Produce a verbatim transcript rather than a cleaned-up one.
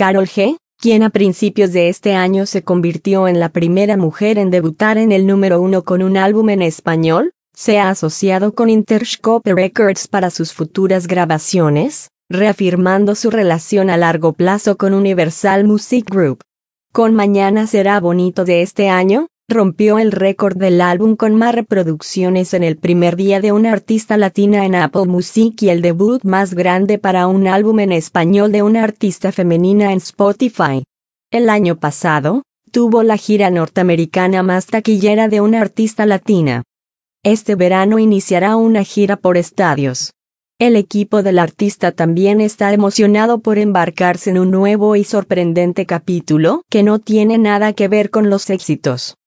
Karol G, quien a principios de este año se convirtió en la primera mujer en debutar en el número uno con un álbum en español, se ha asociado con Interscope Records para sus futuras grabaciones, reafirmando su relación a largo plazo con Universal Music Group. Con Mañana será bonito de este año, rompió el récord del álbum con más reproducciones en el primer día de una artista latina en Apple Music y el debut más grande para un álbum en español de una artista femenina en Spotify. El año pasado, tuvo la gira norteamericana más taquillera de una artista latina. Este verano iniciará una gira por estadios. El equipo del artista también está emocionado por embarcarse en un nuevo y sorprendente capítulo que no tiene nada que ver con los éxitos